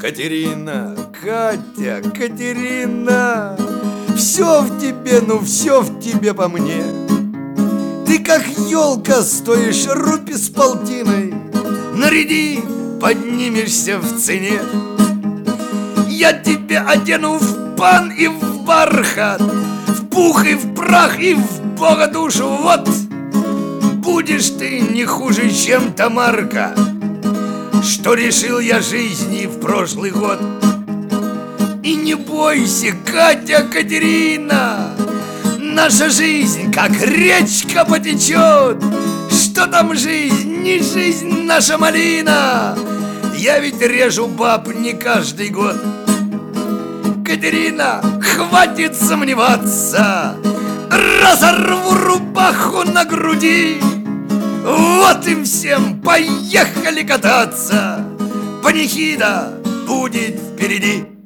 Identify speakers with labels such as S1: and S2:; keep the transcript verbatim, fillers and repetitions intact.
S1: Катерина, Катя, Катерина, все в тебе, ну все в тебе по мне. Ты как елка стоишь рупи с полтиной, наряди, поднимешься в цене. Я тебя одену в пан и в бархат, в пух и в прах и в бога душу. Вот будешь ты не хуже, чем Тамарка, что решил я жизни в прошлый год. И не бойся, Катя, Катерина, наша жизнь как речка потечет. Что там жизнь, не жизнь наша малина. Я ведь режу баб не каждый год. Катерина, хватит сомневаться, разорву рубаху на груди. Вот им всем, поехали кататься, панихида будет впереди.